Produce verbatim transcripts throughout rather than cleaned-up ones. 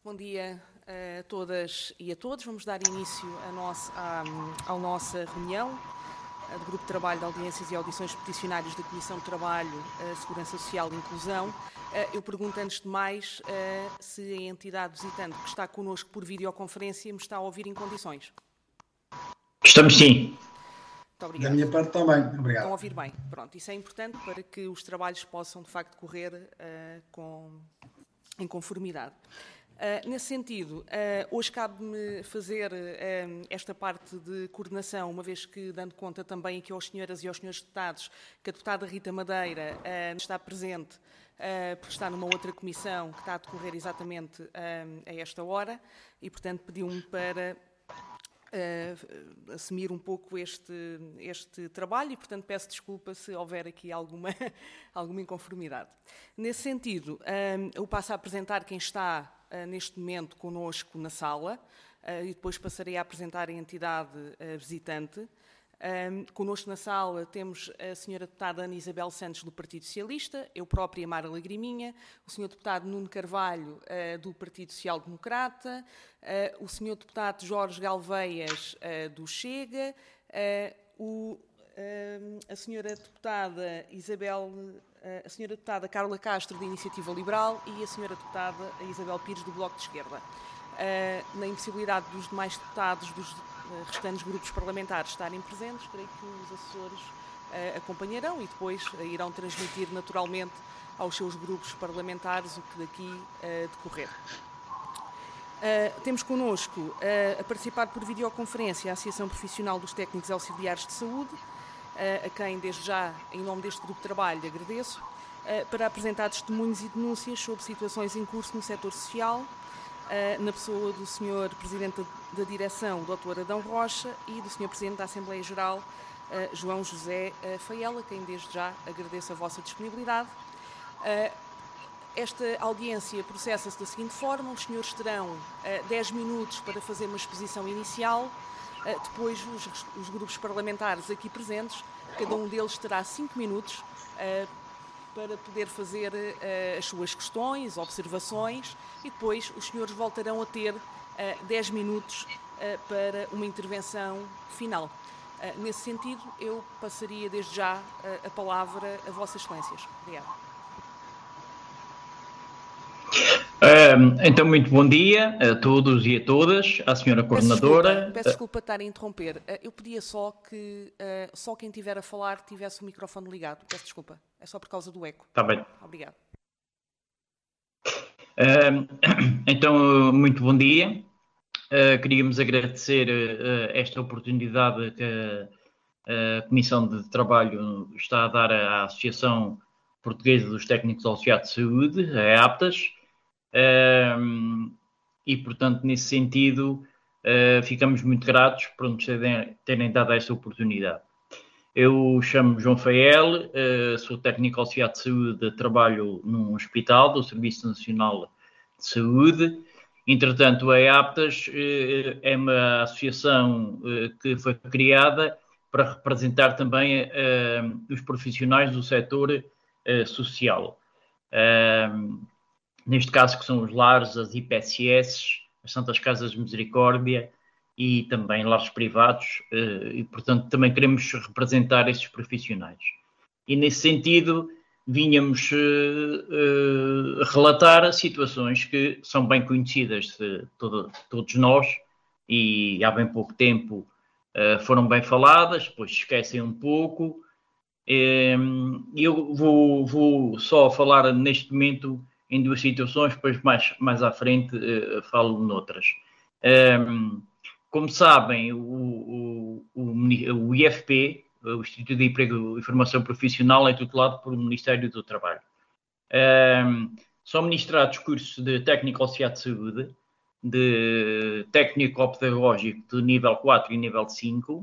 Bom dia a todas e a todos. Vamos dar início a nossa, à, à nossa reunião do Grupo de Trabalho de Audiências e Audições Peticionárias da Comissão de Trabalho, Segurança Social e Inclusão. Eu pergunto, antes de mais, se a entidade visitante que está connosco por videoconferência me está a ouvir em condições. Estamos sim. Muito obrigado. Da minha parte também. Obrigado. Estão a ouvir bem. Pronto, isso é importante para que os trabalhos possam, de facto, correr uh, com, em conformidade. Uh, nesse sentido, uh, hoje cabe-me fazer uh, esta parte de coordenação, uma vez que, dando conta também aqui aos senhoras e aos senhores deputados, que a deputada Rita Madeira uh, está presente, uh, porque está numa outra comissão que está a decorrer exatamente uh, a esta hora, e, portanto, pediu-me para Uh, assumir um pouco este, este trabalho e, portanto, peço desculpa se houver aqui alguma, alguma inconformidade. Nesse sentido, uh, eu passo a apresentar quem está uh, neste momento connosco na sala uh, e depois passarei a apresentar a entidade uh, visitante. Um, connosco na sala temos a senhora deputada Ana Isabel Santos, do Partido Socialista, eu própria, Mara Lagriminha, o senhor deputado Nuno Carvalho, uh, do Partido Social Democrata, uh, o senhor deputado Jorge Galveias, uh, do Chega, uh, o, uh, a senhora deputada Isabel, uh, a senhora deputada Carla Castro, da Iniciativa Liberal, e a senhora deputada Isabel Pires, do Bloco de Esquerda. Uh, na impossibilidade dos demais deputados dos restantes grupos parlamentares estarem presentes, creio que os assessores uh, acompanharão e depois uh, irão transmitir naturalmente aos seus grupos parlamentares o que daqui uh, decorrer. Uh, temos connosco uh, a participar por videoconferência a Associação Profissional dos Técnicos Auxiliares de Saúde, uh, a quem desde já, em nome deste grupo de trabalho, agradeço, uh, para apresentar testemunhos e denúncias sobre situações em curso no setor social, Uh, na pessoa do senhor Presidente da Direção, doutor Adão Rocha, e do senhor Presidente da Assembleia Geral, uh, João José uh, Faiela, quem desde já agradeço a vossa disponibilidade. Uh, esta audiência processa-se da seguinte forma: os senhores terão uh, dez minutos para fazer uma exposição inicial, uh, depois os, os grupos parlamentares aqui presentes, cada um deles terá cinco minutos uh, para poder fazer uh, as suas questões, observações, e depois os senhores voltarão a ter uh, dez minutos uh, para uma intervenção final. Uh, nesse sentido, eu passaria desde já uh, a palavra a Vossas Excelências. Obrigada. Um, então, muito bom dia a todos e a todas, à senhora Coordenadora. Peço desculpa, peço desculpa estar a interromper. Eu pedia só que uh, só quem estiver a falar tivesse o microfone ligado. Peço desculpa. É só por causa do eco. Está bem. Obrigado. Um, então, muito bom dia. Uh, queríamos agradecer uh, esta oportunidade que a Comissão de Trabalho está a dar à Associação Portuguesa dos Técnicos Auxiliares de Saúde, a APTAS. Um, e, portanto, nesse sentido, uh, ficamos muito gratos por nos terem, terem dado esta oportunidade. Eu chamo-me João Faiel, uh, sou técnico auxiliar de saúde, trabalho num hospital do Serviço Nacional de Saúde. Entretanto, a APTAS uh, é uma associação uh, que foi criada para representar também uh, os profissionais do setor uh, social. Uh, Neste caso, que são os lares, as I P S S, as Santas Casas de Misericórdia e também lares privados, e, portanto, também queremos representar esses profissionais. E, nesse sentido, vínhamos uh, uh, relatar situações que são bem conhecidas de todo, todos nós e há bem pouco tempo uh, foram bem faladas, depois se esquecem um pouco. Um, eu vou, vou só falar neste momento em duas situações, depois mais, mais à frente uh, falo noutras. Um, como sabem, o, o, o, o I F P, o Instituto de Emprego e Formação Profissional, é tutelado pelo Ministério do Trabalho. Um, são ministrados cursos de técnico auxiliar de saúde, de técnico pedagógico de nível quatro e nível cinco,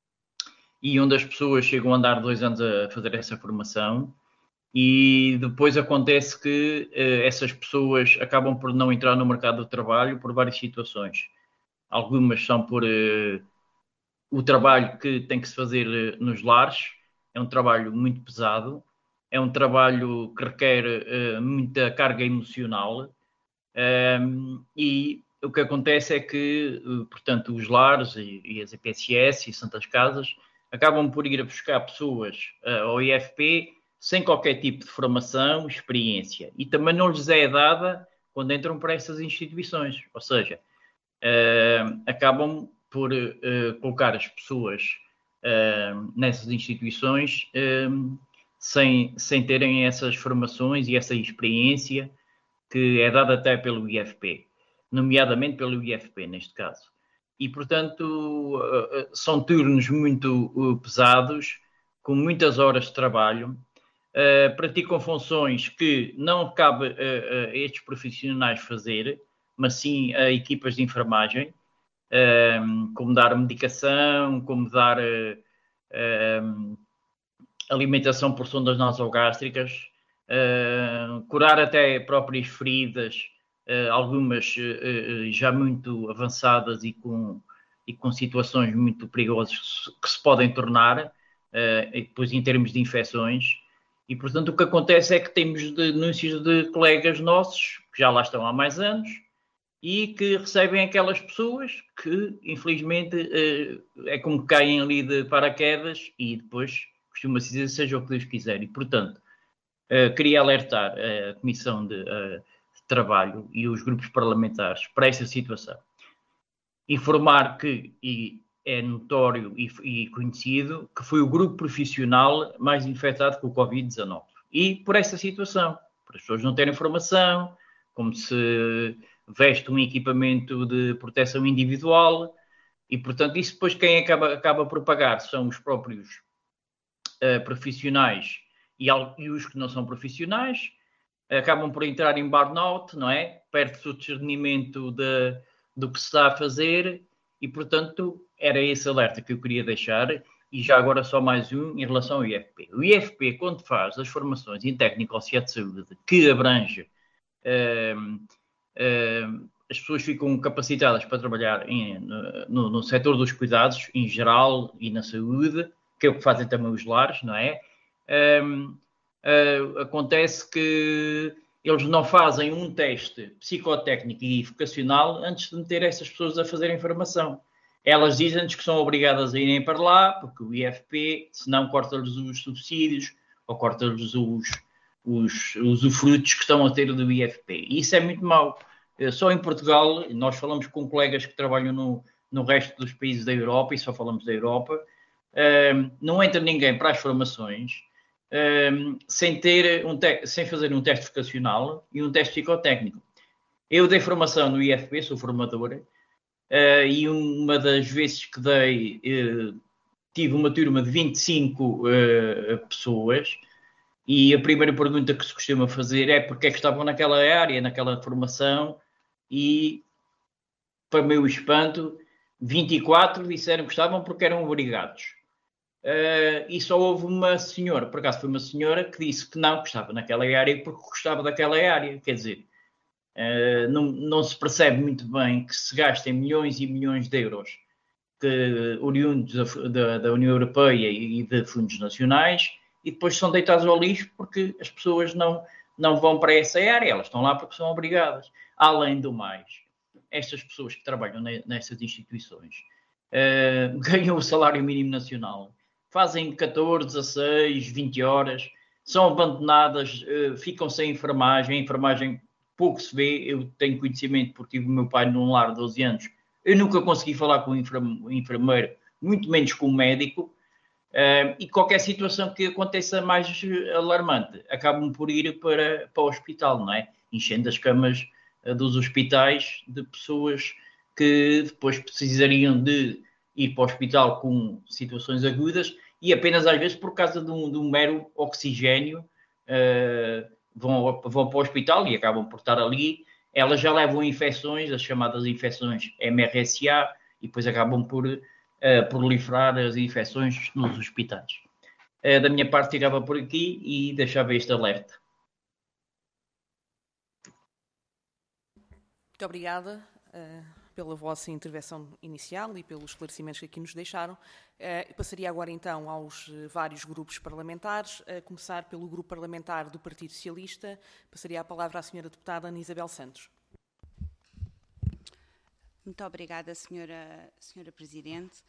e onde as pessoas chegam a andar dois anos a fazer essa formação. E depois acontece que uh, essas pessoas acabam por não entrar no mercado de trabalho por várias situações. Algumas são por uh, o trabalho que tem que se fazer uh, nos lares, é um trabalho muito pesado, é um trabalho que requer uh, muita carga emocional, Um, e o que acontece é que, portanto, os lares e, e as E P S S e Santas Casas acabam por ir a buscar pessoas uh, ao I F P sem qualquer tipo de formação, experiência. E também não lhes é dada quando entram para essas instituições. Ou seja, uh, acabam por uh, colocar as pessoas uh, nessas instituições uh, sem, sem terem essas formações e essa experiência que é dada até pelo I F P, nomeadamente pelo I F P, neste caso. E, portanto, são turnos muito pesados, com muitas horas de trabalho, praticam funções que não cabe a estes profissionais fazer, mas sim a equipas de enfermagem, como dar medicação, como dar alimentação por sondas nasogástricas, Uh, curar até próprias feridas, uh, algumas uh, já muito avançadas e com, e com situações muito perigosas que se podem tornar, uh, e depois em termos de infecções. E, portanto, o que acontece é que temos denúncias de colegas nossos, que já lá estão há mais anos, e que recebem aquelas pessoas que, infelizmente, uh, é como que caem ali de paraquedas e depois costuma-se dizer seja o que Deus quiser. E, portanto, Uh, queria alertar a Comissão de, uh, de Trabalho e os grupos parlamentares para esta situação. Informar que, e é notório e, e conhecido, que foi o grupo profissional mais infectado com o covid dezanove. E por esta situação, por as pessoas não terem formação, como se veste um equipamento de proteção individual, e portanto isso depois quem acaba, acaba por pagar são os próprios uh, profissionais E, e os que não são profissionais acabam por entrar em burnout, não é? Perde-se o discernimento de, do que se está a fazer e, portanto, era esse alerta que eu queria deixar. E já agora só mais um em relação ao I F P. O I F P, quando faz as formações em técnico auxiliar de saúde, que abrange uh, uh, as pessoas ficam capacitadas para trabalhar em, no, no setor dos cuidados, em geral, e na saúde, que é o que fazem também os lares, não é? Um, uh, acontece que eles não fazem um teste psicotécnico e vocacional antes de meter essas pessoas a fazerem formação. Elas dizem-nos que são obrigadas a irem para lá, porque o I F P, senão corta-lhes os subsídios ou corta-lhes os, os, os usufrutos que estão a ter do I F P. E isso é muito mau. Só em Portugal, nós falamos com colegas que trabalham no, no resto dos países da Europa, e só falamos da Europa, uh, não entra ninguém para as formações Um, sem, ter um te- sem fazer um teste vocacional e um teste psicotécnico. Eu dei formação no I F P, sou formadora, uh, e uma das vezes que dei, uh, tive uma turma de vinte e cinco uh, pessoas, e a primeira pergunta que se costuma fazer é porque é que estavam naquela área, naquela formação, e, para meu espanto, vinte e quatro disseram que estavam porque eram obrigados. Uh, e só houve uma senhora, por acaso foi uma senhora, que disse que não, que estava naquela área porque gostava daquela área. Quer dizer, uh, não, não se percebe muito bem que se gastem milhões e milhões de euros que, oriundos da, da, da União Europeia e de fundos nacionais e depois são deitados ao lixo porque as pessoas não, não vão para essa área, elas estão lá porque são obrigadas. Além do mais, estas pessoas que trabalham nessas instituições uh, ganham o salário mínimo nacional, fazem catorze, dezasseis, vinte horas, são abandonadas, uh, ficam sem enfermagem, a enfermagem pouco se vê. Eu tenho conhecimento porque tive o meu pai num lar de doze anos, eu nunca consegui falar com o enfermeiro, muito menos com o médico, uh, e qualquer situação que aconteça mais alarmante, acabam por ir para, para o hospital, não é? Enchendo as camas uh, dos hospitais de pessoas que depois precisariam de ir para o hospital com situações agudas e apenas às vezes por causa de um, de um mero oxigênio uh, vão, vão para o hospital e acabam por estar ali. Elas já levam infecções, as chamadas infecções M R S A, e depois acabam por uh, proliferar as infecções nos hospitais. Uh, da minha parte ficava por aqui e deixava este alerta. Muito obrigada uh, pela vossa intervenção inicial e pelos esclarecimentos que aqui nos deixaram. Uh, passaria agora então aos uh, vários grupos parlamentares, a começar pelo grupo parlamentar do Partido Socialista. Passaria a palavra à senhora deputada Ana Isabel Santos. Muito obrigada, senhora, senhora Presidente.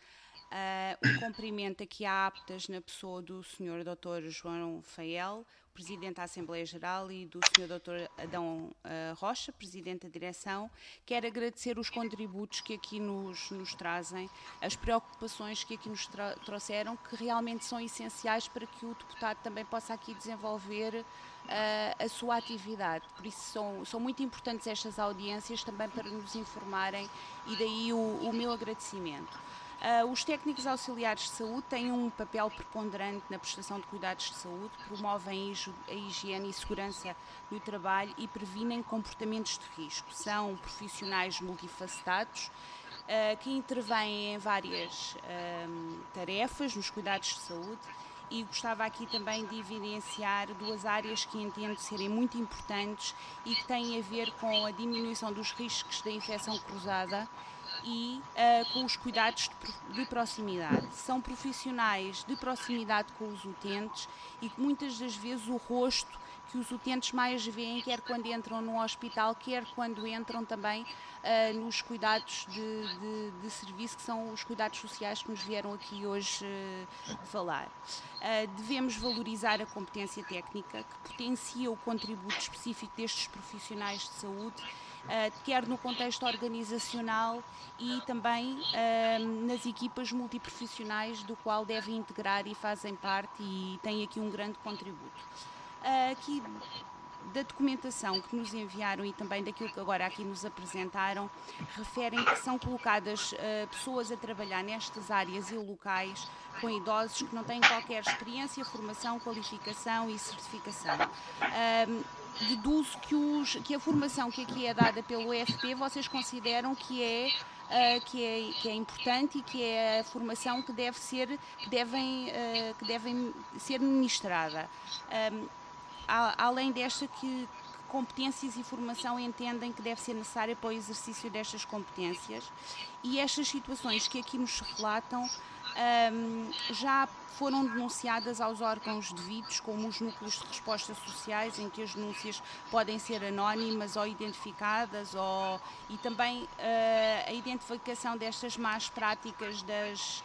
Uh, um cumprimento aqui à aptas na pessoa do senhor doutor João Fael, Presidente da Assembleia Geral, e do senhor doutor Adão uh, Rocha, Presidente da Direção. Quero agradecer os contributos que aqui nos, nos trazem, as preocupações que aqui nos trouxeram, que realmente são essenciais para que o deputado também possa aqui desenvolver uh, a sua atividade. Por isso são, são muito importantes estas audiências também para nos informarem, e daí o, o meu agradecimento. Uh, os técnicos auxiliares de saúde têm um papel preponderante na prestação de cuidados de saúde, promovem a higiene e segurança no trabalho e previnem comportamentos de risco. São profissionais multifacetados uh, que intervêm em várias uh, tarefas nos cuidados de saúde, e gostava aqui também de evidenciar duas áreas que entendo serem muito importantes e que têm a ver com a diminuição dos riscos da infecção cruzada e uh, com os cuidados de, de proximidade. São profissionais de proximidade com os utentes e que muitas das vezes o rosto que os utentes mais veem, quer quando entram no hospital, quer quando entram também uh, nos cuidados de, de, de serviço, que são os cuidados sociais que nos vieram aqui hoje uh, falar. Uh, devemos valorizar a competência técnica que potencia o contributo específico destes profissionais de saúde, Uh, quer no contexto organizacional e também uh, nas equipas multiprofissionais do qual devem integrar e fazem parte, e têm aqui um grande contributo. Uh, aqui da documentação que nos enviaram e também daquilo que agora aqui nos apresentaram, referem que são colocadas uh, pessoas a trabalhar nestas áreas e locais com idosos que não têm qualquer experiência, formação, qualificação e certificação. Uh, deduzo que, os, que a formação que aqui é dada pelo E F P, vocês consideram que é, uh, que é, que é importante e que é a formação que deve ser, que devem, uh, que devem ser ministrada. Um, a, além desta, que, que competências e formação entendem que deve ser necessária para o exercício destas competências, e estas situações que aqui nos relatam um, já foram denunciadas aos órgãos devidos, como os núcleos de resposta sociais, em que as denúncias podem ser anónimas ou identificadas, ou, e também uh, a identificação destas más práticas das,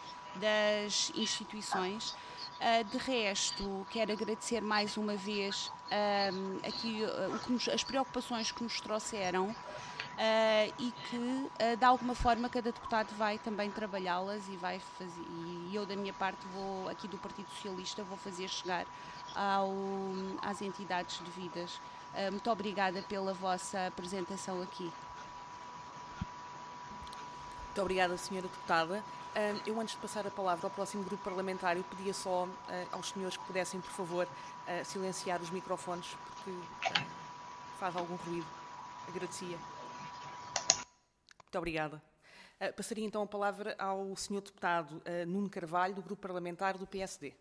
das instituições. Uh, de resto, quero agradecer mais uma vez uh, aqui, uh, o que nos, as preocupações que nos trouxeram. Uh, e que, uh, de alguma forma, cada deputado vai também trabalhá-las e vai fazer, e eu, da minha parte, vou, aqui do Partido Socialista, vou fazer chegar ao, às entidades devidas. Uh, muito obrigada pela vossa apresentação aqui. Muito obrigada, senhora deputada. Uh, eu, antes de passar a palavra ao próximo grupo parlamentar, eu pedia só uh, aos senhores que pudessem, por favor, uh, silenciar os microfones, porque uh, faz algum ruído. Agradecia. Muito obrigada. Uh, passaria então a palavra ao senhor deputado uh, Nuno Carvalho, do Grupo Parlamentar do P S D.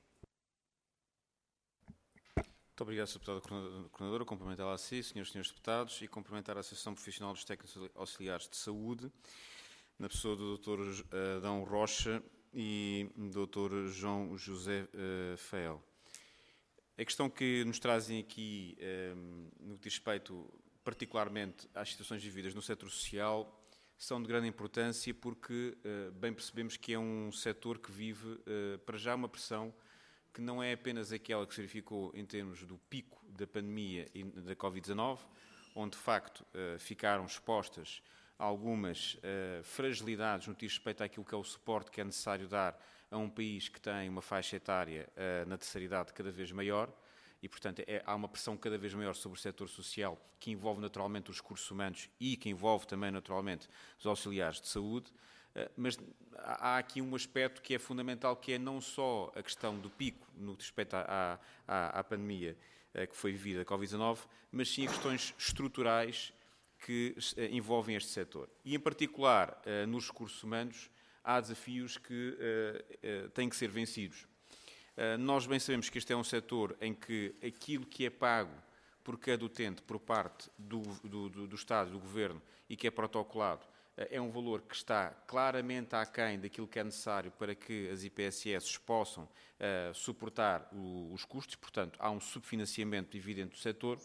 Muito obrigado, senhor Deputado Coordenador. Cumprimentá-la a si, senhores e senhores deputados, e cumprimentar a Associação Profissional dos Técnicos Auxiliares de Saúde, na pessoa do doutor Adão Rocha e do doutor João José uh, Fael. A questão que nos trazem aqui, um, no que diz respeito particularmente às situações vividas no setor social, são de grande importância porque uh, bem percebemos que é um setor que vive, uh, para já, uma pressão que não é apenas aquela que se verificou em termos do pico da pandemia e da covid dezanove, onde de facto uh, ficaram expostas algumas uh, fragilidades no que diz respeito àquilo que é o suporte que é necessário dar a um país que tem uma faixa etária uh, na terceira idade cada vez maior, e, portanto, é, há uma pressão cada vez maior sobre o setor social, que envolve naturalmente os recursos humanos e que envolve também naturalmente os auxiliares de saúde, uh, mas há aqui um aspecto que é fundamental, que é não só a questão do pico no que diz respeito à, à, à pandemia uh, que foi vivida a covid dezanove, mas sim questões estruturais que envolvem este setor. E, em particular, nos recursos humanos, há desafios que têm que ser vencidos. Nós bem sabemos que este é um setor em que aquilo que é pago por cada utente por parte do, do, do Estado, do Governo, e que é protocolado, é um valor que está claramente aquém daquilo que é necessário para que as I P S S possam uh, suportar o, os custos, portanto, há um subfinanciamento evidente do setor,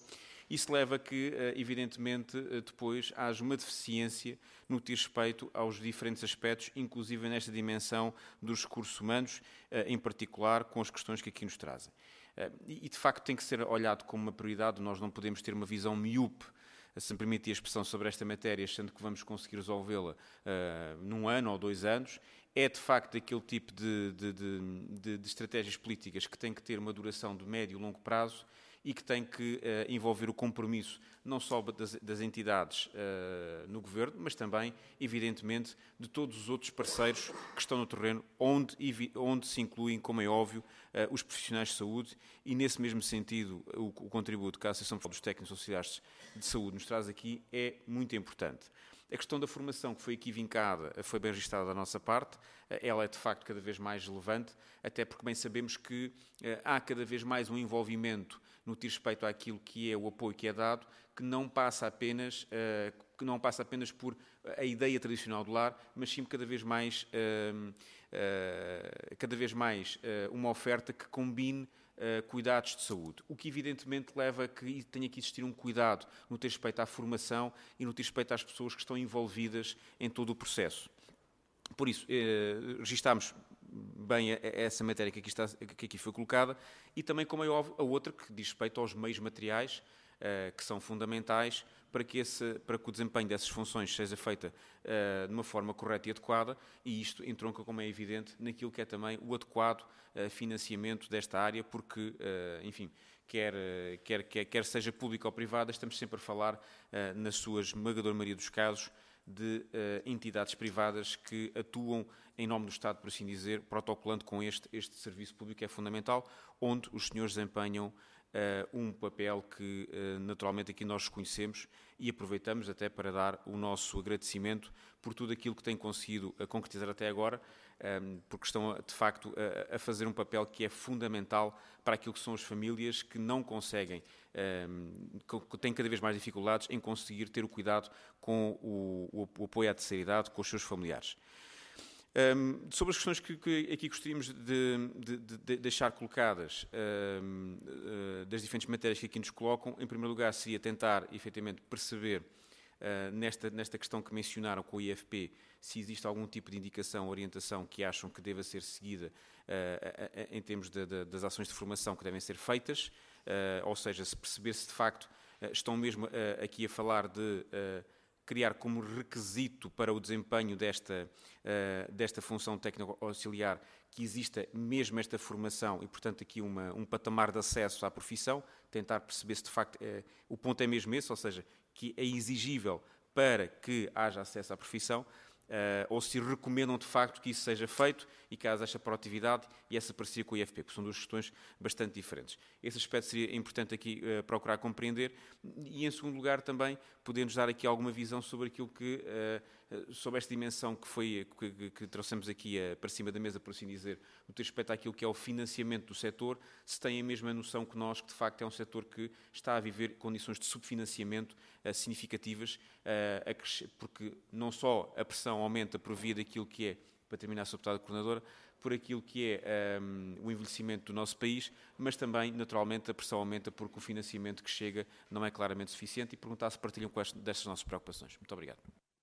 Isso leva a que, evidentemente, depois haja uma deficiência no que diz respeito aos diferentes aspectos, inclusive nesta dimensão dos recursos humanos, em particular com as questões que aqui nos trazem. E, de facto, tem que ser olhado como uma prioridade, nós não podemos ter uma visão miúpe, se me permite a expressão, sobre esta matéria, achando que vamos conseguir resolvê-la uh, num ano ou dois anos. É, de facto, aquele tipo de, de, de, de estratégias políticas que tem que ter uma duração de médio e longo prazo e que tem que uh, envolver o compromisso não só das, das entidades uh, no Governo, mas também, evidentemente, de todos os outros parceiros que estão no terreno, onde, onde se incluem, como é óbvio, uh, os profissionais de saúde, e nesse mesmo sentido o, o contributo que a Associação dos Técnicos Auxiliares de Saúde nos traz aqui é muito importante. A questão da formação que foi aqui vincada foi bem registrada da nossa parte, ela é de facto cada vez mais relevante, até porque bem sabemos que uh, há cada vez mais um envolvimento no que diz respeito àquilo que é o apoio que é dado, que não passa apenas, uh, que não passa apenas por a ideia tradicional do lar, mas sim cada vvez mais, uh, uh, cada vez mais uh, uma oferta que combine uh, cuidados de saúde. O que evidentemente leva a que tenha que existir um cuidado no que diz respeito à formação e no que diz respeito às pessoas que estão envolvidas em todo o processo. Por isso, uh, registámos bem essa matéria que aqui, está, que aqui foi colocada e também, como é óbvio, a outra que diz respeito aos meios materiais uh, que são fundamentais para que, esse, para que o desempenho dessas funções seja feita uh, de uma forma correta e adequada, e isto entronca, como é evidente, naquilo que é também o adequado uh, financiamento desta área, porque, uh, enfim, quer, quer, quer, quer seja pública ou privada, estamos sempre a falar, uh, na sua esmagadora maioria dos casos, de uh, entidades privadas que atuam em nome do Estado, por assim dizer, protocolando com este, este serviço público, é fundamental, onde os senhores desempenham uh, um papel que uh, naturalmente aqui nós reconhecemos e aproveitamos até para dar o nosso agradecimento por tudo aquilo que têm conseguido uh, concretizar até agora, um, porque estão de facto a, a fazer um papel que é fundamental para aquilo que são as famílias que não conseguem, um, que têm cada vez mais dificuldades em conseguir ter o cuidado com o, o, o apoio à terceira idade, com os seus familiares. Um, sobre as questões que, que aqui gostaríamos de, de, de deixar colocadas, um, uh, das diferentes matérias que aqui nos colocam, em primeiro lugar seria tentar, efetivamente, perceber uh, nesta, nesta questão que mencionaram com o I F P, se existe algum tipo de indicação, orientação que acham que deva ser seguida uh, em termos de, de, das ações de formação que devem ser feitas, uh, ou seja, se perceber se de facto uh, estão mesmo uh, aqui a falar de uh, criar como requisito para o desempenho desta, uh, desta função técnico-auxiliar que exista mesmo esta formação e, portanto, aqui uma, um patamar de acesso à profissão, tentar perceber se de facto uh, o ponto é mesmo esse, ou seja, que é exigível para que haja acesso à profissão, Uh, ou se recomendam de facto que isso seja feito e que haja essa proatividade e essa parceria com o I F P, porque são duas questões bastante diferentes. Esse aspecto seria importante aqui uh, procurar compreender e, em segundo lugar, também poder-nos dar aqui alguma visão sobre aquilo que, uh, sobre esta dimensão que, foi, que, que trouxemos aqui uh, para cima da mesa, por assim dizer, no que respeito àquilo que é o financiamento do setor, se têm a mesma noção que nós, que de facto é um setor que está a viver condições de subfinanciamento uh, significativas, uh, a crescer, porque não só a pressão aumenta por via daquilo que é, para terminar, Senhora Deputada Coordenadora, por aquilo que é um, o envelhecimento do nosso país, mas também, naturalmente, a pressão aumenta porque o financiamento que chega não é claramente suficiente e perguntar se partilham com estas, destas nossas preocupações. Muito obrigado.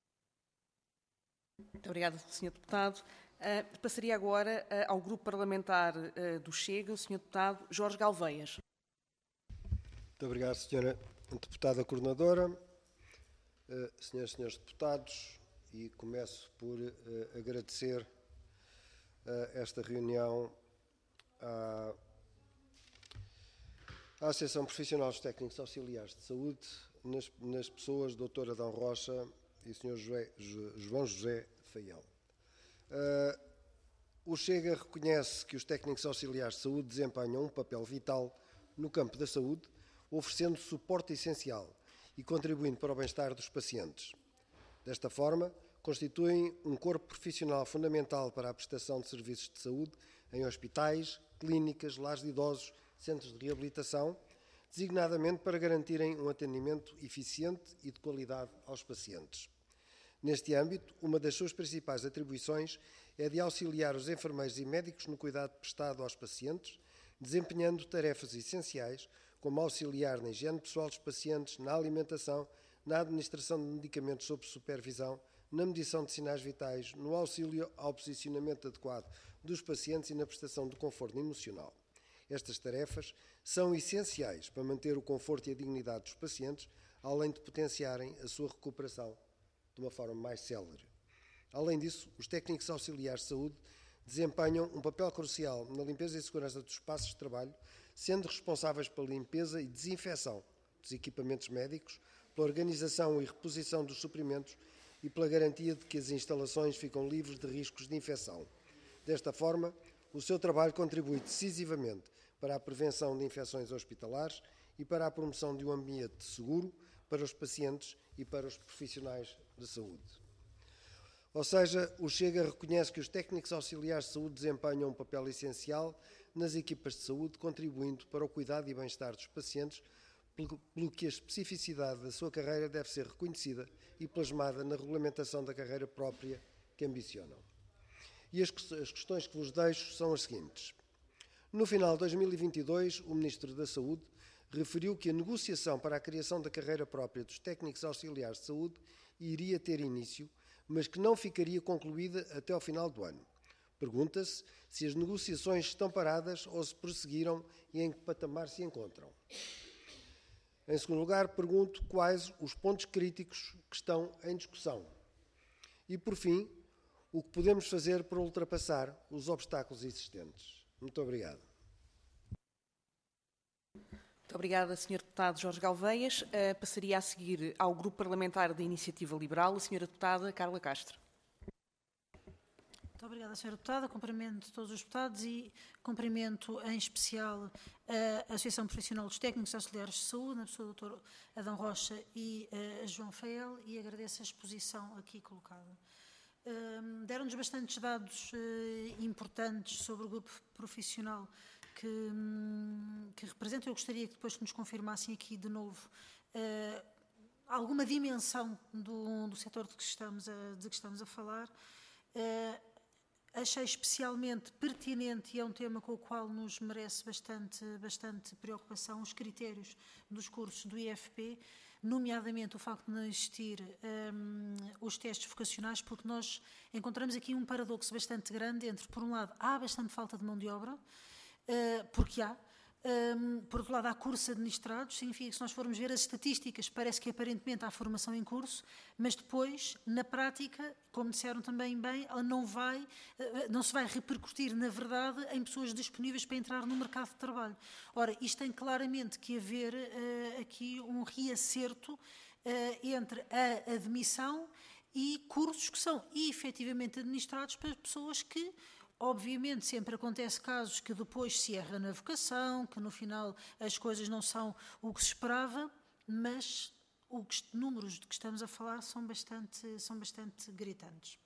Muito obrigado, senhor Deputado. Uh, passaria agora uh, ao Grupo Parlamentar uh, do Chega, o senhor Deputado Jorge Galveias. Muito obrigado, senhora Deputada Coordenadora, uh, senhoras e senhores deputados, e começo por uh, agradecer uh, esta reunião à, à Associação Profissional dos Técnicos Auxiliares de Saúde, nas, nas pessoas do doutor Adão Rocha e o senhor José, João José Faiel. Uh, o Chega reconhece que os técnicos auxiliares de saúde desempenham um papel vital no campo da saúde, oferecendo suporte essencial e contribuindo para o bem-estar dos pacientes. Desta forma, constituem um corpo profissional fundamental para a prestação de serviços de saúde em hospitais, clínicas, lares de idosos, centros de reabilitação, designadamente para garantirem um atendimento eficiente e de qualidade aos pacientes. Neste âmbito, uma das suas principais atribuições é de auxiliar os enfermeiros e médicos no cuidado prestado aos pacientes, desempenhando tarefas essenciais como auxiliar na higiene pessoal dos pacientes, na alimentação, na administração de medicamentos sob supervisão, na medição de sinais vitais, no auxílio ao posicionamento adequado dos pacientes e na prestação de conforto emocional. Estas tarefas são essenciais para manter o conforto e a dignidade dos pacientes, além de potenciarem a sua recuperação de uma forma mais célere. Além disso, os técnicos auxiliares de saúde desempenham um papel crucial na limpeza e segurança dos espaços de trabalho, sendo responsáveis pela limpeza e desinfecção dos equipamentos médicos, pela organização e reposição dos suprimentos e pela garantia de que as instalações ficam livres de riscos de infecção. Desta forma, o seu trabalho contribui decisivamente para a prevenção de infecções hospitalares e para a promoção de um ambiente seguro para os pacientes e para os profissionais de saúde. Ou seja, o Chega reconhece que os técnicos auxiliares de saúde desempenham um papel essencial nas equipas de saúde, contribuindo para o cuidado e bem-estar dos pacientes, pelo que a especificidade da sua carreira deve ser reconhecida e plasmada na regulamentação da carreira própria que ambicionam. E as questões que vos deixo são as seguintes. No final de dois mil e vinte e dois, o Ministro da Saúde referiu que a negociação para a criação da carreira própria dos técnicos auxiliares de saúde iria ter início, mas que não ficaria concluída até ao final do ano. Pergunta-se se as negociações estão paradas ou se prosseguiram e em que patamar se encontram. Em segundo lugar, pergunto quais os pontos críticos que estão em discussão. E, por fim, o que podemos fazer para ultrapassar os obstáculos existentes. Muito obrigado. Muito obrigada, senhor Deputado Jorge Galveias. Uh, passaria a seguir ao Grupo Parlamentar da Iniciativa Liberal, a senhora Deputada Carla Castro. Muito obrigada, senhora Deputada. Cumprimento todos os deputados e cumprimento em especial a Associação Profissional dos Técnicos Auxiliares de Saúde, na pessoa do doutor Adão Rocha e a João Fael, e agradeço a exposição aqui colocada. Um, Deram-nos bastantes dados uh, importantes sobre o grupo profissional que, um, que representa. Eu gostaria que depois que nos confirmassem aqui de novo uh, alguma dimensão do, do setor de que estamos a, de que estamos a falar. Uh, achei especialmente pertinente, e é um tema com o qual nos merece bastante, bastante preocupação, os critérios dos cursos do I F P, nomeadamente o facto de não existir um, os testes vocacionais, porque nós encontramos aqui um paradoxo bastante grande entre, por um lado, há bastante falta de mão de obra, uh, porque há, um, por outro lado, há cursos administrados, significa que se nós formos ver as estatísticas, parece que aparentemente há formação em curso, mas depois, na prática, como disseram também bem, ela não, vai, não se vai repercutir, na verdade, em pessoas disponíveis para entrar no mercado de trabalho. Ora, isto tem claramente que haver uh, aqui um reacerto uh, entre a admissão e cursos que são efetivamente administrados para pessoas que, obviamente, sempre acontece casos que depois se erra na vocação, que no final as coisas não são o que se esperava, mas os números de que estamos a falar são bastante, são bastante gritantes.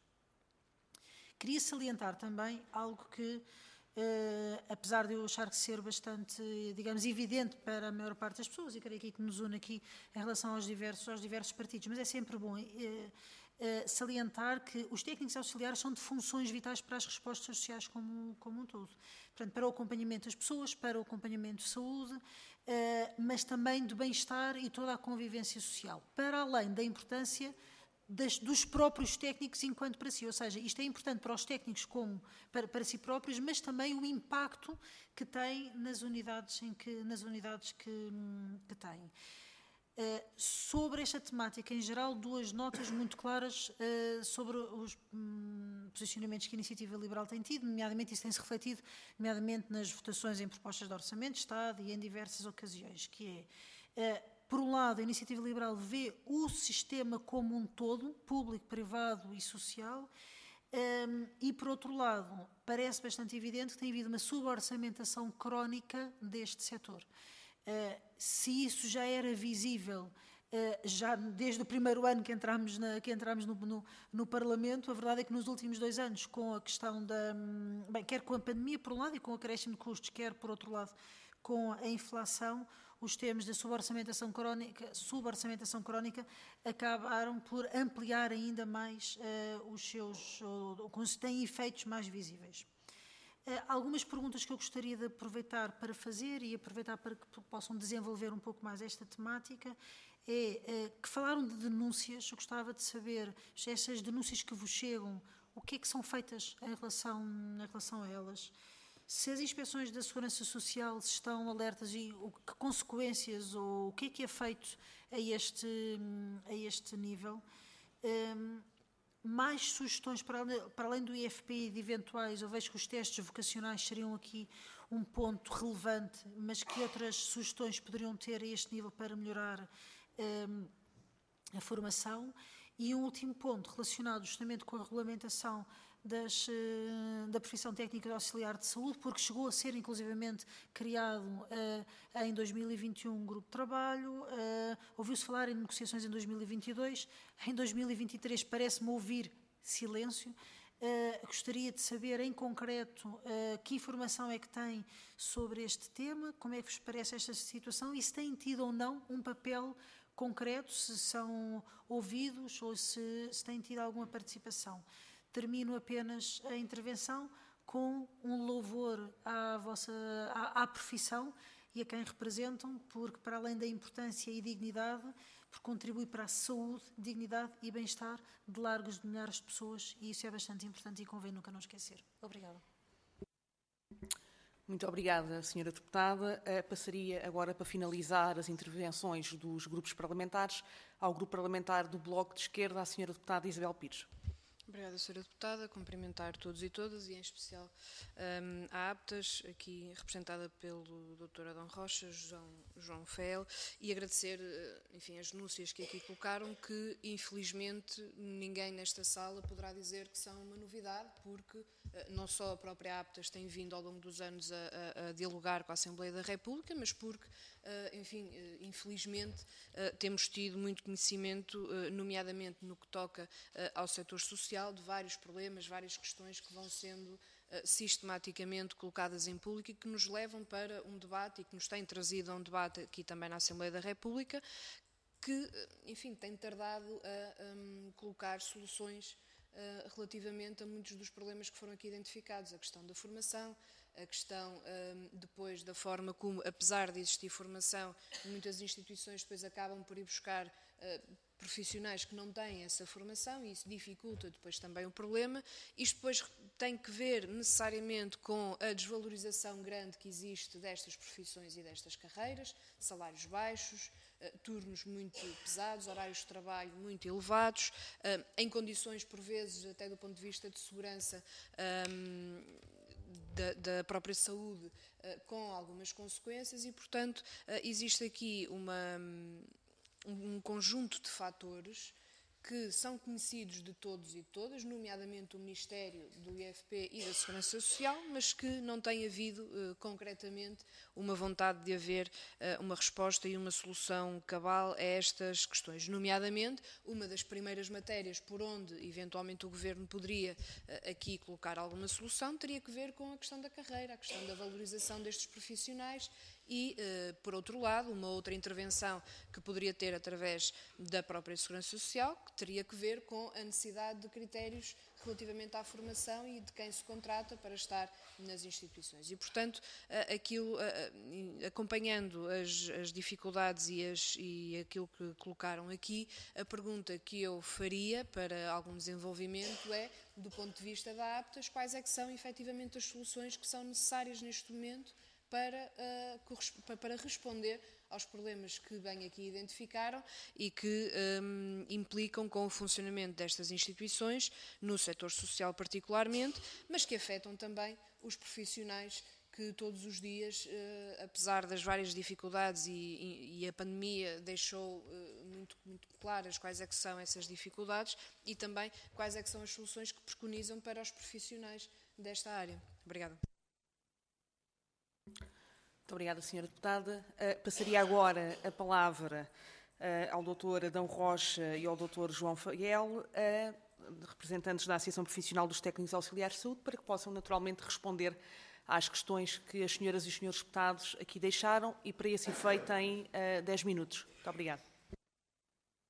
Queria salientar também algo que, eh, apesar de eu achar que ser bastante, digamos, evidente para a maior parte das pessoas, e creio que, que nos une aqui em relação aos diversos, aos diversos partidos, mas é sempre bom eh, eh, salientar que os técnicos auxiliares são de funções vitais para as respostas sociais como, como um todo. Portanto, para o acompanhamento das pessoas, para o acompanhamento de saúde, Uh, mas também do bem-estar e toda a convivência social, para além da importância das, dos próprios técnicos enquanto para si, ou seja, isto é importante para os técnicos como para, para si próprios, mas também o impacto que tem nas unidades, em que, nas unidades que, que têm. Uh, sobre esta temática em geral, duas notas muito claras uh, sobre os um, posicionamentos que a Iniciativa Liberal tem tido, nomeadamente isso tem-se refletido, nomeadamente nas votações em propostas de Orçamento de Estado e em diversas ocasiões, que é, uh, por um lado, a Iniciativa Liberal vê o sistema como um todo, público, privado e social, um, e por outro lado, parece bastante evidente que tem havido uma suborçamentação crónica deste setor. Uh, se isso já era visível uh, já desde o primeiro ano que entramos, na, que entramos no, no, no Parlamento, a verdade é que nos últimos dois anos, com a questão da, bem, quer com a pandemia por um lado e com o acréscimo de custos, quer por outro lado com a inflação, os termos da suborçamentação crónica, suborçamentação crónica acabaram por ampliar ainda mais uh, os seus, ou, ou, têm efeitos mais visíveis. Algumas perguntas que eu gostaria de aproveitar para fazer e aproveitar para que possam desenvolver um pouco mais esta temática é que falaram de denúncias. Eu gostava de saber se essas denúncias que vos chegam, o que é que são feitas em relação, em relação a elas, se as inspeções da Segurança Social estão alertas e o, que consequências ou o que é que é feito a este, a este nível. Um, mais sugestões para além, para além do I F P e de eventuais, eu vejo que os testes vocacionais seriam aqui um ponto relevante, mas que outras sugestões poderiam ter a este nível para melhorar um, a formação. E um último ponto relacionado justamente com a regulamentação das, da profissão técnica de auxiliar de saúde, porque chegou a ser inclusivamente criado uh, em dois mil e vinte e um um grupo de trabalho, uh, ouviu-se falar em negociações em dois mil e vinte e dois, em dois mil e vinte e três parece-me ouvir silêncio. Uh, gostaria de saber em concreto uh, que informação é que tem sobre este tema, como é que vos parece esta situação e se têm tido ou não um papel concreto, se são ouvidos ou se, se têm tido alguma participação. Termino apenas a intervenção com um louvor à, vossa, à, à profissão e a quem representam, porque para além da importância e dignidade, porque contribui para a saúde, dignidade e bem-estar de largos de milhares de pessoas, e isso é bastante importante e convém nunca não esquecer. Obrigada. Muito obrigada, senhora Deputada. Uh, passaria agora para finalizar as intervenções dos grupos parlamentares ao Grupo Parlamentar do Bloco de Esquerda, à senhora Deputada Isabel Pires. Obrigada, senhora Deputada. Cumprimentar todos e todas e, em especial, um, a APTAS, aqui representada pelo doutor Adão Rocha, João, João Fael, e agradecer, enfim, as denúncias que aqui colocaram, que, infelizmente, ninguém nesta sala poderá dizer que são uma novidade, porque não só a própria APTAS tem vindo ao longo dos anos a, a, a dialogar com a Assembleia da República, mas porque, enfim, infelizmente, temos tido muito conhecimento, nomeadamente no que toca ao setor social, de vários problemas, várias questões que vão sendo sistematicamente colocadas em público e que nos levam para um debate e que nos têm trazido a um debate aqui também na Assembleia da República, que, enfim, tem tardado a, a colocar soluções Uh, relativamente a muitos dos problemas que foram aqui identificados, a questão da formação, a questão uh, depois da forma como, apesar de existir formação, muitas instituições depois acabam por ir buscar uh, profissionais que não têm essa formação e isso dificulta depois também o problema. Isto depois tem que ver necessariamente com a desvalorização grande que existe destas profissões e destas carreiras, salários baixos, Uh, turnos muito pesados, horários de trabalho muito elevados, uh, em condições, por vezes, até do ponto de vista de segurança um, da, da própria saúde, uh, com algumas consequências e, portanto, uh, existe aqui uma, um, um conjunto de fatores que são conhecidos de todos e de todas, nomeadamente o Ministério do I F P e da Segurança Social, mas que não tem havido, uh, concretamente, uma vontade de haver uh, uma resposta e uma solução cabal a estas questões. Nomeadamente, uma das primeiras matérias por onde, eventualmente, o Governo poderia uh, aqui colocar alguma solução, teria que ver com a questão da carreira, a questão da valorização destes profissionais e, uh, por outro lado, uma outra intervenção que poderia ter através da própria Segurança Social, que teria que ver com a necessidade de critérios relativamente à formação e de quem se contrata para estar nas instituições. E, portanto, aquilo, acompanhando as, as dificuldades e, as, e aquilo que colocaram aqui, a pergunta que eu faria para algum desenvolvimento é, do ponto de vista da APTAS, quais é que são efetivamente as soluções que são necessárias neste momento para, uh, para responder aos problemas que bem aqui identificaram e que um, implicam com o funcionamento destas instituições, no setor social particularmente, mas que afetam também os profissionais que todos os dias, uh, apesar das várias dificuldades e, e, e a pandemia deixou uh, muito, muito claras quais é que são essas dificuldades e também quais é que são as soluções que preconizam para os profissionais desta área. Obrigada. Muito obrigada, senhora Deputada. Uh, passaria agora a palavra uh, ao doutor Adão Rocha e ao doutor João Fael, uh, representantes da Associação Profissional dos Técnicos Auxiliares de Saúde, para que possam naturalmente responder às questões que as senhoras e os senhores deputados aqui deixaram e, para esse efeito, têm uh, dez minutos. Muito obrigada.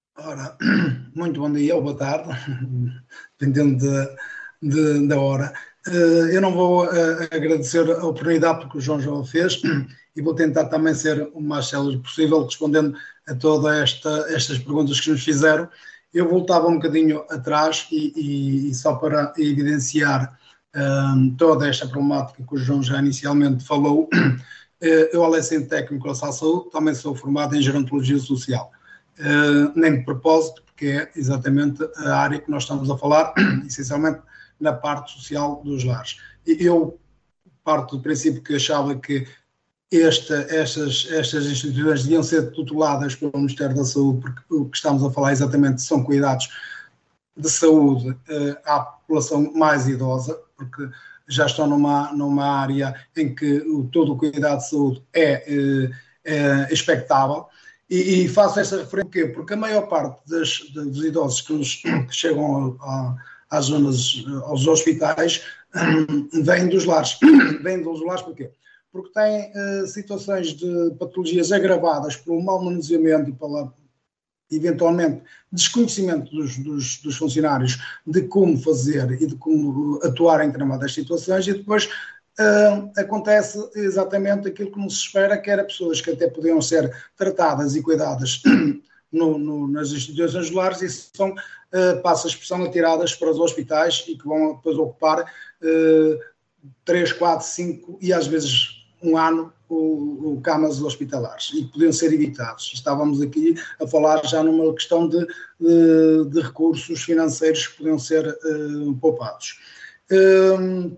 Ora, muito bom dia ou boa tarde, dependendo de, de, da hora. Eu não vou agradecer a oportunidade porque o João já o fez e vou tentar também ser o mais célere possível, respondendo a todas esta, estas perguntas que nos fizeram. Eu voltava um bocadinho atrás e, e, e só para evidenciar um, toda esta problemática que o João já inicialmente falou, eu, além de ser técnico da saúde, também sou formado em gerontologia social. Uh, nem de propósito, porque é exatamente a área que nós estamos a falar, essencialmente na parte social dos lares. Eu parto do princípio que achava que esta, estas, estas instituições deviam ser tuteladas pelo Ministério da Saúde, porque o que estamos a falar exatamente são cuidados de saúde uh, à população mais idosa, porque já estão numa, numa área em que o, todo o cuidado de saúde é, uh, é expectável. E, e faço esta referência porquê? Porque a maior parte das, dos idosos que, nos, que chegam a, a, às zonas, aos hospitais, um, vêm dos lares. Vêm dos lares porquê? Porque têm uh, situações de patologias agravadas pelo mau manuseamento e pela, eventualmente, desconhecimento dos, dos, dos funcionários de como fazer e de como atuar em determinadas situações, e depois uh, acontece exatamente aquilo que nos espera, que era pessoas que até podiam ser tratadas e cuidadas no, no, nas instituições lares e são, uh, passa a expressão, atiradas para os hospitais e que vão depois ocupar uh, três, quatro, cinco e às vezes um ano o, o camas hospitalares e que podiam ser evitados. Estávamos aqui a falar já numa questão de, de, de recursos financeiros que podiam ser uh, poupados. Um,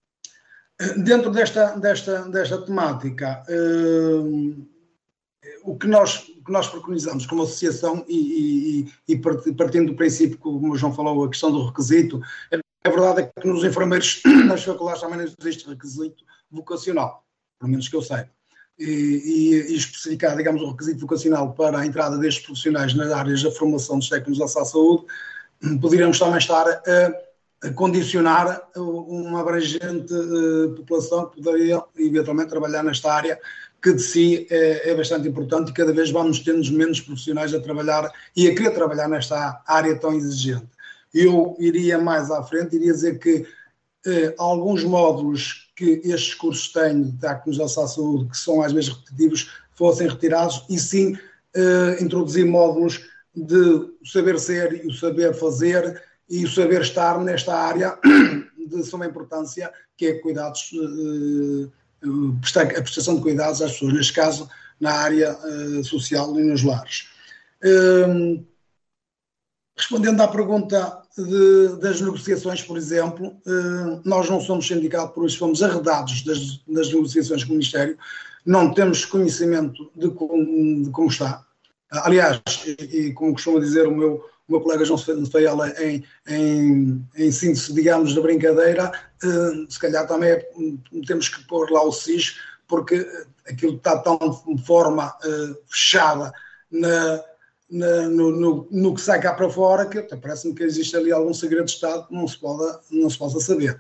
dentro desta, desta, desta temática, um, o que nós, que nós preconizamos como associação e, e, e partindo do princípio, como o João falou, a questão do requisito, a verdade é que nos enfermeiros, nas faculdades também não existe requisito vocacional, pelo menos que eu saiba, e, e, e especificar, digamos, o requisito vocacional para a entrada destes profissionais nas áreas da formação dos técnicos da saúde, poderíamos também estar a, a condicionar uma abrangente uh, população que poderia eventualmente trabalhar nesta área, que de si é, é bastante importante e cada vez vamos tendo menos profissionais a trabalhar e a querer trabalhar nesta área tão exigente. Eu iria mais à frente, iria dizer que eh, alguns módulos que estes cursos têm de técnicos da saúde, que são às vezes repetitivos, fossem retirados e sim eh, introduzir módulos de saber ser e o saber fazer e o saber estar nesta área de suma importância, que é cuidados, eh, a prestação de cuidados às pessoas, neste caso na área eh, social e nos lares. Eh, Respondendo à pergunta de, das negociações, por exemplo, eh, nós não somos sindicato, por isso fomos arredados das, das negociações com o Ministério, não temos conhecimento de como, de como está. Aliás, e, e como costuma dizer o meu, o meu colega João Faela, em, em, em síntese, digamos, da brincadeira, eh, se calhar também é, temos que pôr lá o S I S, porque aquilo está tão de forma eh, fechada na... No, no, no que sai cá para fora, que parece-me que existe ali algum segredo de Estado que não se, pode, não se possa saber.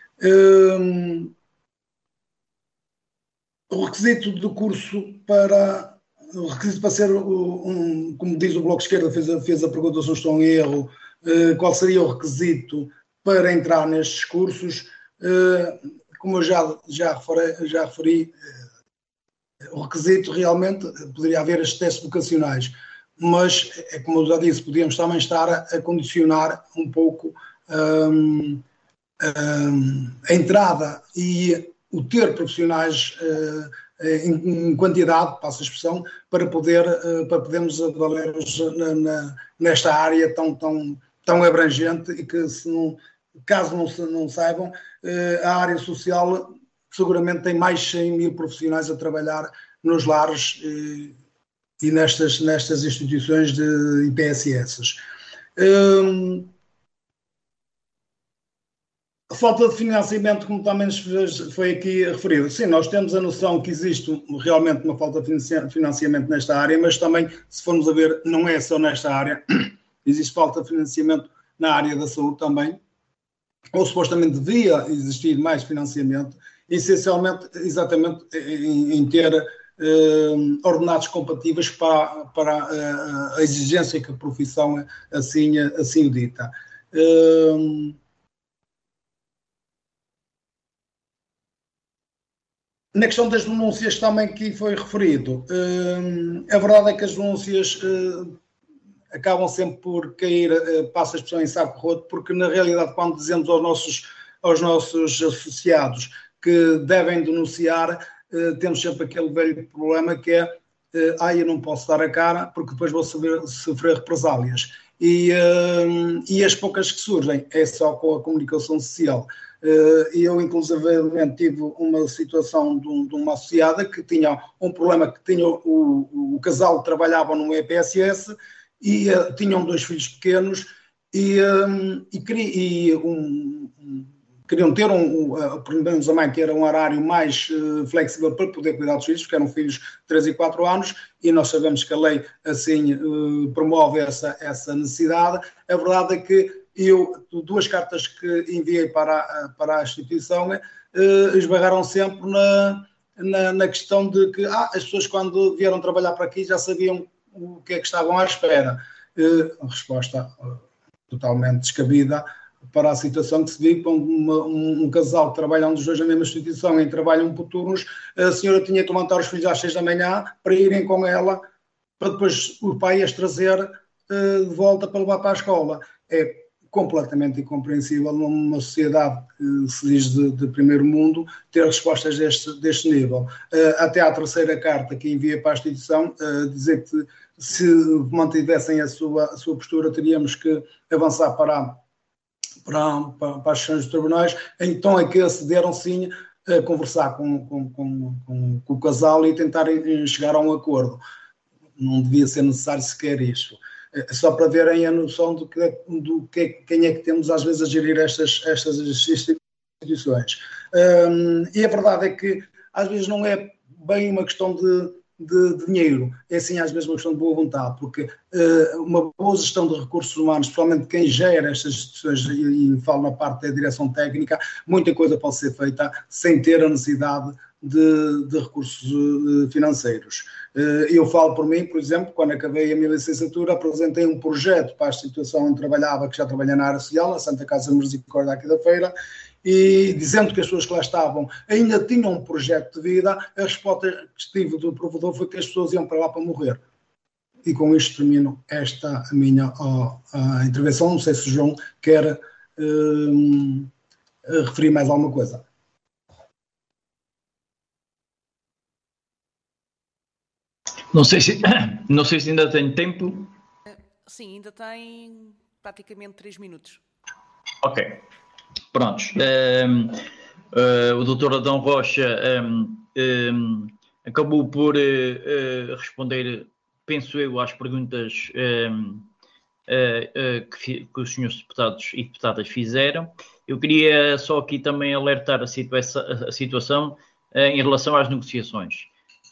Um, o requisito do curso para o requisito para ser, um, como diz o Bloco de Esquerda, fez a, fez a pergunta se não estou em erro, uh, qual seria o requisito para entrar nestes cursos? Uh, como eu já, já referi, já referi uh, o requisito realmente poderia haver as testes vocacionais, mas, como eu já disse, podíamos também estar a, a condicionar um pouco um, um, a entrada e o ter profissionais uh, em, em quantidade, passo a expressão, para, poder, uh, para podermos valer-nos na, na, nesta área tão, tão, tão abrangente e que, se não, caso não, se, não saibam, uh, a área social seguramente tem mais de cem mil profissionais a trabalhar nos lares uh, e nestas, nestas instituições de I P S S. Hum, a falta de financiamento, como também foi aqui referido, sim, nós temos a noção que existe realmente uma falta de financiamento nesta área, mas também, se formos a ver, não é só nesta área, existe falta de financiamento na área da saúde também, ou supostamente devia existir mais financiamento, essencialmente, exatamente, em, em ter Uh, ordenados compatíveis para, para uh, a exigência que a profissão assim, assim o dita. Uh, Na questão das denúncias também que foi referido, a verdade é que as denúncias acabam sempre por cair, passa a expressão em saco roto, porque na realidade quando dizemos aos nossos, aos nossos associados que devem denunciar, temos sempre aquele velho problema que é ah, eu não posso dar a cara porque depois vou sofrer, sofrer represálias. E, e as poucas que surgem é só com a comunicação social. Eu, inclusive, tive uma situação de, um, de uma associada que tinha um problema, que tinha o, o casal trabalhava no E P S S e uh, tinham dois filhos pequenos e, um, e, e um, um, queriam ter, um, uh, pelo menos a mãe, ter um horário mais uh, flexível para poder cuidar dos filhos, porque eram filhos de três e quatro anos, e nós sabemos que a lei assim uh, promove essa, essa necessidade. A verdade é que eu, duas cartas que enviei para, para a instituição, eh, esbarraram sempre na, na, na questão de que ah, as pessoas quando vieram trabalhar para aqui já sabiam o que é que estavam à espera. Eh, a resposta uh, totalmente descabida para a situação que se vive quando uma, um, um casal que trabalha um dos dois na mesma instituição em trabalham por turnos, a senhora tinha que levantar os filhos às seis da manhã para irem com ela, para depois o pai as trazer uh, de volta para levar para a escola. É completamente incompreensível numa sociedade que se diz de, de primeiro mundo ter respostas deste, deste nível. Uh, até à terceira carta que envia para a instituição, uh, dizer que se mantivessem a sua, a sua postura teríamos que avançar para, para, para, para as sessões dos tribunais, então é que acederam sim a conversar com, com, com, com, com o casal e tentarem chegar a um acordo. Não devia ser necessário sequer isso. Só para verem a noção do que, do que quem é que temos às vezes a gerir estas, estas instituições. Um, e a verdade é que às vezes não é bem uma questão de, de, de dinheiro, é sim às vezes uma questão de boa vontade, porque uh, uma boa gestão de recursos humanos, principalmente quem gera estas instituições, e, e falo na parte da direção técnica, muita coisa pode ser feita sem ter a necessidade de, de recursos uh, financeiros. Eu falo por mim, por exemplo, quando acabei a minha licenciatura, apresentei um projeto para a instituição onde trabalhava, que já trabalha na área social, a Santa Casa de Misericórdia aqui da Feira, e dizendo que as pessoas que lá estavam ainda tinham um projeto de vida, a resposta que tive do provedor foi que as pessoas iam para lá para morrer. E com isto termino esta a minha ó, a intervenção. Não sei se o João quer hum, referir mais alguma coisa. Não sei se, não sei se ainda tenho tempo. Sim, ainda tem praticamente três minutos. Ok. Prontos. Um, uh, o doutor Adão Rocha um, um, acabou por uh, uh, responder, penso eu, às perguntas um, uh, uh, que, que os senhores deputados e deputadas fizeram. Eu queria só aqui também alertar a, situa a situação uh, em relação às negociações.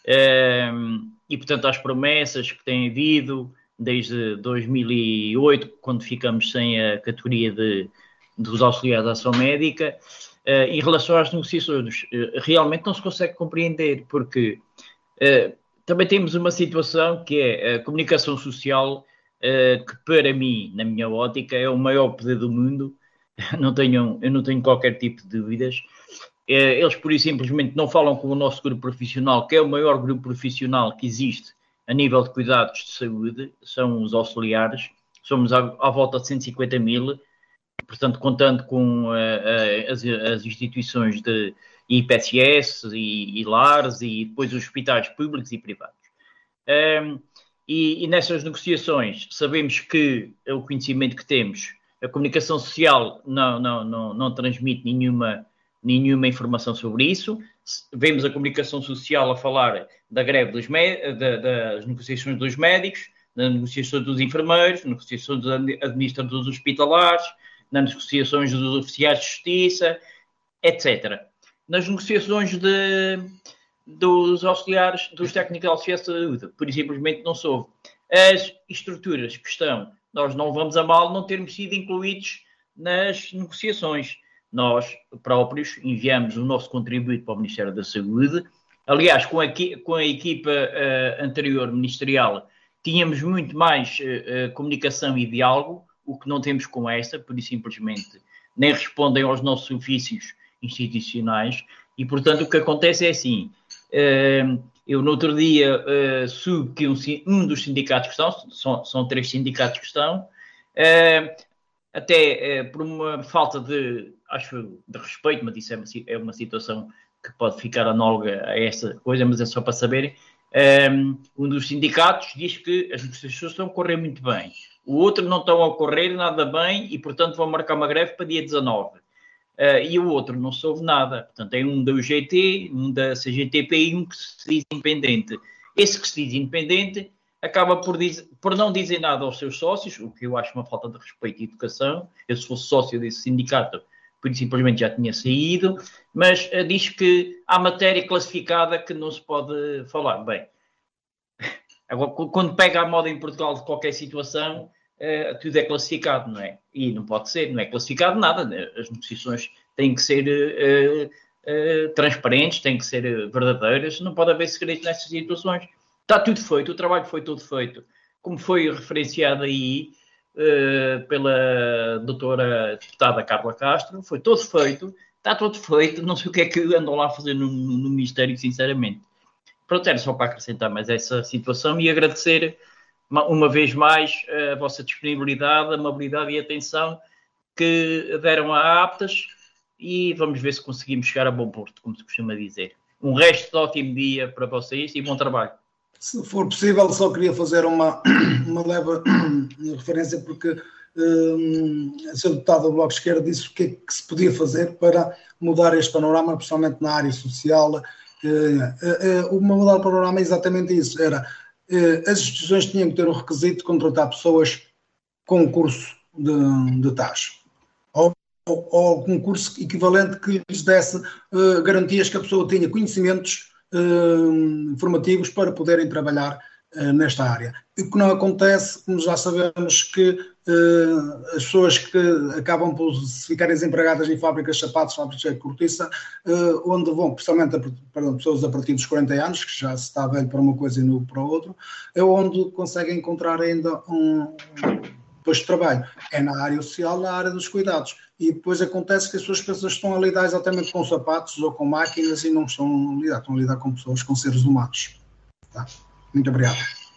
Um, e, portanto, às promessas que têm havido desde dois mil e oito, quando ficamos sem a categoria de, dos auxiliares de ação médica, uh, em relação às negociações. Uh, realmente não se consegue compreender, porque uh, também temos uma situação que é a comunicação social, uh, que para mim, na minha ótica, é o maior poder do mundo. Não tenho, eu não tenho qualquer tipo de dúvidas. Eles, por isso, simplesmente não falam com o nosso grupo profissional, que é o maior grupo profissional que existe a nível de cuidados de saúde, são os auxiliares. Somos à, à volta de cento e cinquenta mil, portanto, contando com uh, as, as instituições de I P S S e, e lares e depois os hospitais públicos e privados. Um, e, e nessas negociações, sabemos que o conhecimento que temos, a comunicação social não, não, não, não transmite nenhuma nenhuma informação sobre isso. Vemos a comunicação social a falar da greve dos da, das negociações dos médicos, das negociações dos enfermeiros, das negociações dos administradores hospitalares, nas negociações dos oficiais de justiça, etcétera. Nas negociações de, dos auxiliares, dos técnicos auxiliares de saúde, por simplesmente não soube. As estruturas que estão, nós não vamos a mal não termos sido incluídos nas negociações. Nós próprios enviamos o nosso contributo para o Ministério da Saúde. Aliás, com a, com a equipa uh, anterior ministerial, tínhamos muito mais uh, uh, comunicação e diálogo, o que não temos com esta, por isso simplesmente nem respondem aos nossos ofícios institucionais. E, portanto, o que acontece é assim, eu no outro dia soube que um, um dos sindicatos que estão, são, são três sindicatos que estão, até por uma falta de, acho, de respeito, mas isso é uma, é uma situação que pode ficar análoga a essa coisa, mas é só para saberem, um dos sindicatos diz que as negociações estão a correr muito bem, o outro não estão a correr nada bem e, portanto, vão marcar uma greve para dia dezanove. Uh, e o outro não soube nada. Portanto, tem um da U G T, um da C G T P e um que se diz independente. Esse que se diz independente acaba por, diz, por não dizer nada aos seus sócios, o que eu acho uma falta de respeito e educação. Eu, se fosse sócio desse sindicato, por simplesmente já tinha saído, mas uh, diz que há matéria classificada que não se pode falar. Bem, agora, quando pega a moda em Portugal de qualquer situação, Uh, tudo é classificado, não é? E não pode ser, não é classificado nada. Né? As negociações têm que ser uh, uh, transparentes, têm que ser verdadeiras, não pode haver segredos nessas situações. Está tudo feito, o trabalho foi todo feito, como foi referenciado aí uh, pela doutora deputada Carla Castro, foi todo feito, está todo feito, não sei o que é que andam lá a fazer no, no Ministério, sinceramente. Pronto, era só para acrescentar mais essa situação e agradecer uma vez mais a vossa disponibilidade, amabilidade e atenção que deram a aptas e vamos ver se conseguimos chegar a bom porto, como se costuma dizer. Um resto de ótimo dia para vocês e bom trabalho. Se for possível, só queria fazer uma, uma leve referência, porque um, a senhora deputada do Bloco de Esquerda disse o que é que se podia fazer para mudar este panorama, principalmente na área social. Uh, uh, uh, o mudar o panorama é exatamente isso, era as instituições tinham que ter o requisito de contratar pessoas com curso de, de taxa, ou, ou, ou com um curso equivalente que lhes desse uh, garantias que a pessoa tinha conhecimentos uh, formativos para poderem trabalhar uh, nesta área. E o que não acontece, como já sabemos, que uh, as pessoas que acabam por ficarem desempregadas em fábricas de sapatos, fábricas de cortiça, uh, onde vão, principalmente a, perdão, pessoas a partir dos quarenta anos, que já se está velho para uma coisa e novo para outra, é onde conseguem encontrar ainda um posto de trabalho. É na área social, na área dos cuidados. E depois acontece que as suas pessoas estão a lidar exatamente com sapatos ou com máquinas e não estão a lidar, estão a lidar com pessoas, com seres humanos. Tá? Muito obrigado.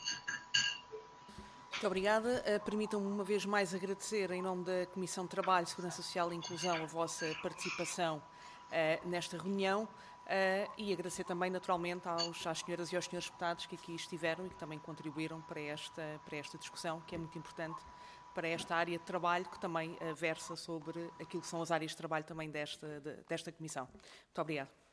Muito obrigada. Uh, Permitam-me uma vez mais agradecer, em nome da Comissão de Trabalho, Segurança Social e Inclusão, a vossa participação uh, nesta reunião uh, e agradecer também, naturalmente, aos, às senhoras e aos senhores deputados que aqui estiveram e que também contribuíram para esta, para esta discussão, que é muito importante para esta área de trabalho, que também uh, versa sobre aquilo que são as áreas de trabalho também desta, de, desta Comissão. Muito obrigada.